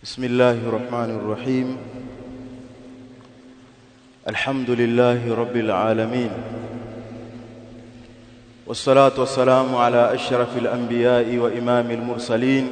بسم الله الرحمن الرحيم. الحمد لله رب العالمين، والصلاة والسلام على أشرف الأنبياء وإمام المرسلين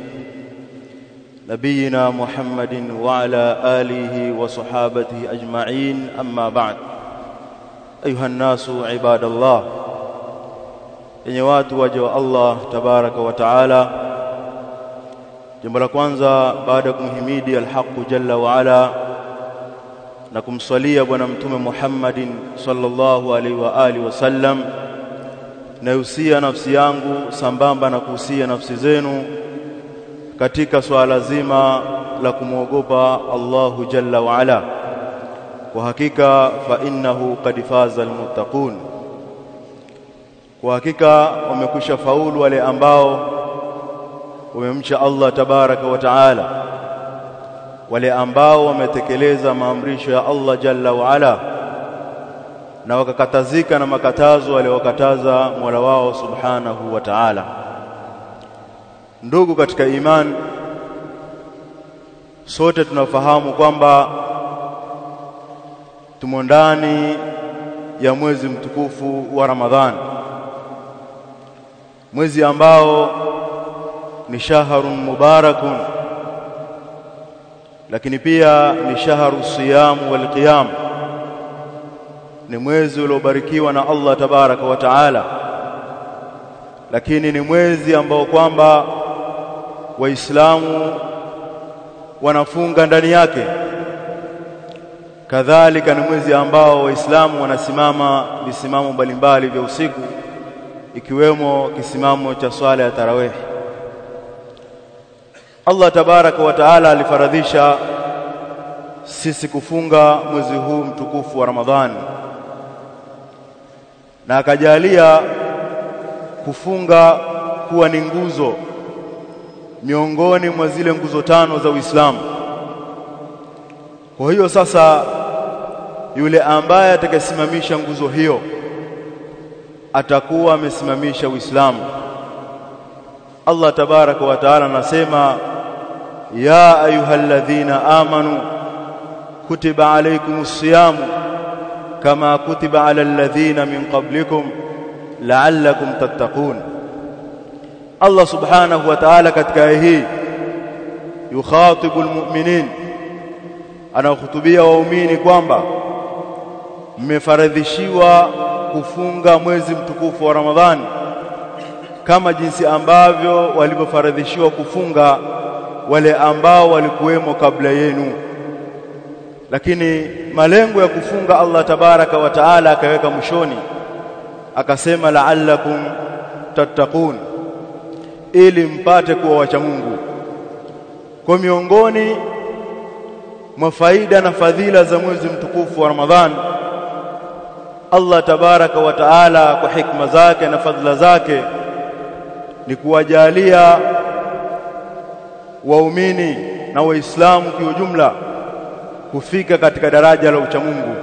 نبينا محمد وعلى آله وصحابته أجمعين. أما بعد، أيها الناس عباد الله، yenye watu waja wa Allah tabaraka wa taala, jambo la kwanza baada ya kumhimidi al-Haqq jalla wa ala na kumswalia bwana mtume Muhammadin sallallahu alaihi wa alihi wasallam, nausia nafsi yangu sambamba na kuhusia nafsi zenu katika swala zima la kumwogopa Allahu jalla wa ala. Kwa hakika fa innahu qad faza almuttaqun, kwa hakika wamekwisha faulu wale ambao wamemcha Allah tabaraka wa taala, wale ambao wametekeleza maamrisho ya Allah jalla wa ala na wakakatazika na makatazo wale wakataza Mola wao subhanahu wa ta'ala. Ndugu katika imani, sote tunafahamu kwamba tumo ndani ya mwezi mtukufu wa Ramadhani, mwezi ambao ni shahrun mubarakun, lakini pia ni shahru siyam wal qiyam, ni mwezi uliobarikiwa na Allah tabaraka wa taala, lakini ni mwezi ambao kwamba waislamu wanafunga ndani yake. Kadhalika ni mwezi ambao waislamu wanasimama visimamo mbalimbali vya usiku, ikiwemo kisimamo cha swala ya tarawih. Allah tabaraka wa taala alifaradhisha sisi kufunga mwezi huu mtukufu wa Ramadhani, na akajalia kufunga kuwa ni nguzo miongoni mwa zile nguzo tano za Uislamu. Kwa hiyo sasa, yule ambaye atakayesimamisha nguzo hiyo atakuwa amesimamisha Uislamu. Allah tabaraka wa taala anasema, ya ayyuhalladhina amanu kutiba alaykumus siyam kama kutiba alal ladhina min qablikum la'allakum tattaqun. Allah subhanahu wa ta'ala katika aya hii yukhatibul mu'minin, anahutubia waumini kwamba mmefaradhishiwa kufunga mwezi mtukufu wa Ramadhani kama jinsi ambavyo walivyofaradhishiwa kufunga wale ambao walikuwemo kabla yenu. Lakini malengo ya kufunga Allah tabaraka wa taala akaweka mwishoni, akasema la'allakum tattaqun, ili mpate kuwa wacha Mungu. Kwa miongoni mwa faida na fadhila za mwezi mtukufu wa Ramadhani, Allah tabaraka wa taala kwa hikma zake na fadhila zake ni kuwajalia waumini na waislamu kwa ujumla kufika katika daraja la uchamungu.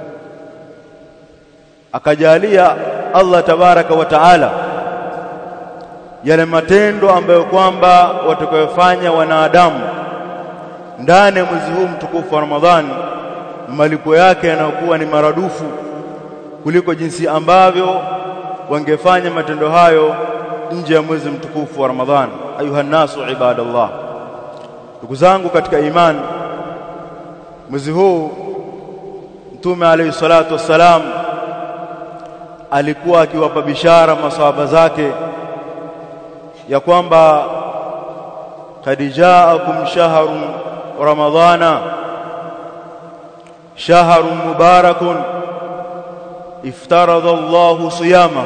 Akajalia Allah tabaraka wa taala yale matendo ambayo kwamba watakayofanya wanadamu ndani ya mwezi huu mtukufu wa Ramadhani, malipo yake yanakuwa ni maradufu kuliko jinsi ambavyo wangefanya matendo hayo nje ya mwezi mtukufu wa Ramadhani. Ayuha nasu ibadallah, ndugu zangu katika imani, mwezi huu Mtume alayhi salatu wassalam alikuwa akiwapa bishara maswahaba zake ya kwamba qad ja'akum shahrun ramadhana shahrun mubarakun iftarada Allahu siyamahu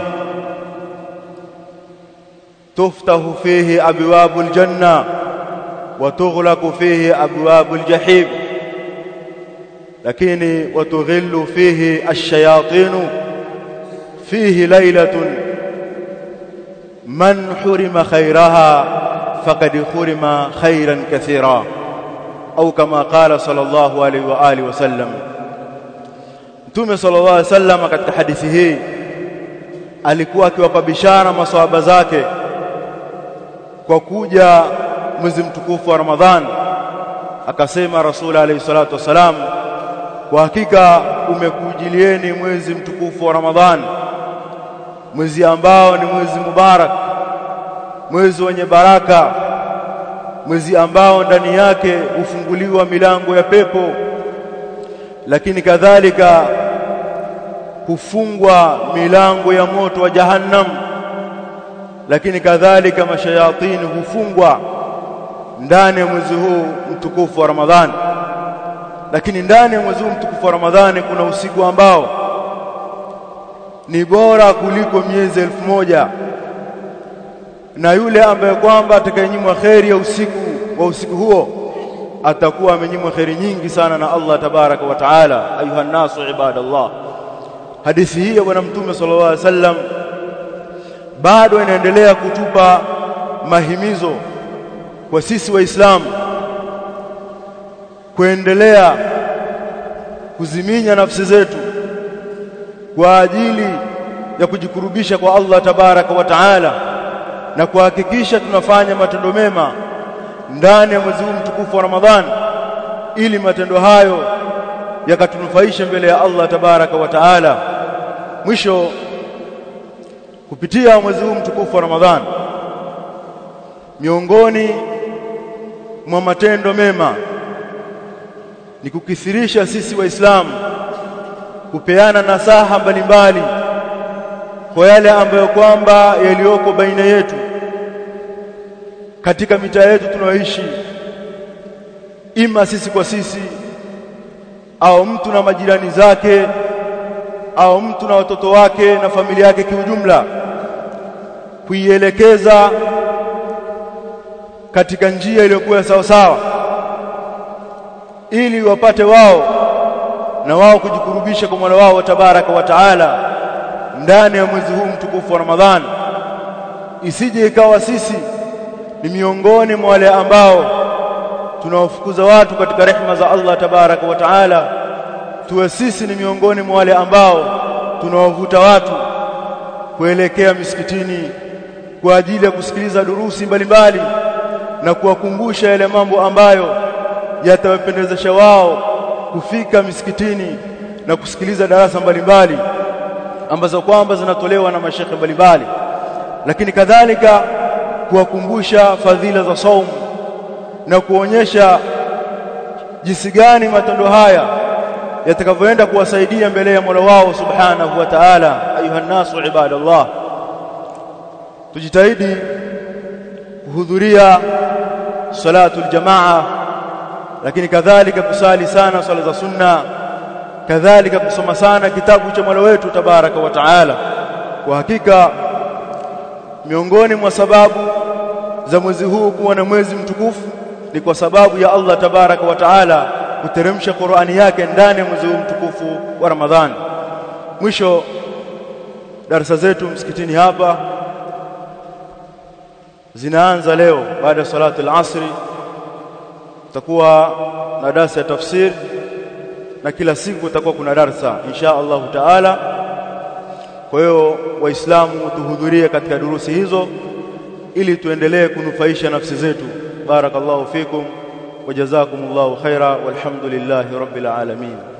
tuftahu fihi abwabul janna wa tughlaqu fihi abwabul jahim, lakini wa tughillu fihi ash-shayatin fihi laylatun man hurima khayraha faqad hurima khayran kathira, au kama qala sallallahu alayhi wa alihi wasallam. Mtume sallallahu alayhi wasallam katika hadithi hii alikuwa akiwapa bishara maswahaba zake kwa kuja mwezi mtukufu wa Ramadhani, akasema Rasul alayhi salatu wasalam, kwa hakika umekujilieni mwezi mtukufu wa Ramadhan, mwezi ambao ni mwezi mubarak, mwezi wenye baraka, mwezi ambao ndani yake hufunguliwa milango ya pepo, lakini kadhalika kufungwa milango ya moto wa jahannam, lakini kadhalika mashayatini hufungwa ndani ya mwezi huu mtukufu wa Ramadhani. Lakini ndani ya mwezi huu mtukufu wa Ramadhani kuna usiku ambao ni bora kuliko miezi 1000, na yule ambaye kwamba atakayenyimwa kheri ya usiku huo atakuwa amenyimwa kheri nyingi sana na Allah tabaraka wa taala. Ayuha nasu ibadallah, hadithi hii ya bwana mtume sallallahu alaihi wasallam bado inaendelea kutupa mahimizo kwa sisi waislamu kuendelea kuziminya nafsi zetu kwa ajili ya kujikurubisha kwa Allah tabaraka wa taala, na kuhakikisha tunafanya matendo mema ndani ya mwezi huu mtukufu wa Ramadhani, ili matendo hayo yakatunufaisha mbele ya Allah tabaraka wa taala. Mwisho, kupitia mwezi huu mtukufu wa Ramadhani, miongoni mwa matendo mema ni kukithirisha sisi waislamu kupeana nasaha mbalimbali kwa yale ambayo kwamba yaliyoko baina yetu katika mitaa yetu tunaoishi, ima sisi kwa sisi au mtu na majirani zake au mtu na watoto wake na familia yake kiujumla, kuielekeza katika njia iliyokuwa sawa sawa, ili wapate wao na wao kujikurubisha kwa Mola wao tabaraka wa taala ndani ya mwezi huu mtukufu wa Ramadhani. Isije ikawa sisi ni miongoni mwa wale ambao tunawafukuza watu katika rehema za Allah tabaraka wa taala, tuwe sisi ni miongoni mwa wale ambao tunawavuta watu kuelekea misikitini kwa ajili ya kusikiliza durusi mbalimbali na kuwakumbusha yale mambo ambayo yatawapendezesha wao kufika misikitini na kusikiliza darasa mbalimbali ambazo kwamba zinatolewa na mashekhe mbalimbali, lakini kadhalika kuwakumbusha fadhila za saumu na kuonyesha jinsi gani matendo haya yatakavyoenda kuwasaidia mbele ya Mola wao subhanahu wa ta'ala. Ayuha nasu ibadallah, tujitahidi kuhudhuria salatul jamaa, lakini kadhalika kusali sana swala za sunna, kadhalika kusoma sana kitabu cha Mola wetu tabaraka wa taala. Kwa hakika miongoni mwa sababu za mwezi huu kuwa na mwezi mtukufu ni kwa sababu ya Allah tabaraka wa taala kuteremsha Qur'ani yake ndani ya mwezi huu mtukufu wa Ramadhani. Mwisho, darasa zetu msikitini hapa zinaanza leo baada ya salatu al-asri. Tutakuwa na darasa ya tafsir na kila siku itakuwa kuna darasa insha Allah taala. Kwa hiyo waislamu tuhudhurie katika durusi hizo ili tuendelee kunufaisha nafsi zetu. Barakallahu fikum wa jazakumullahu khaira walhamdulillahi rabbil alamin.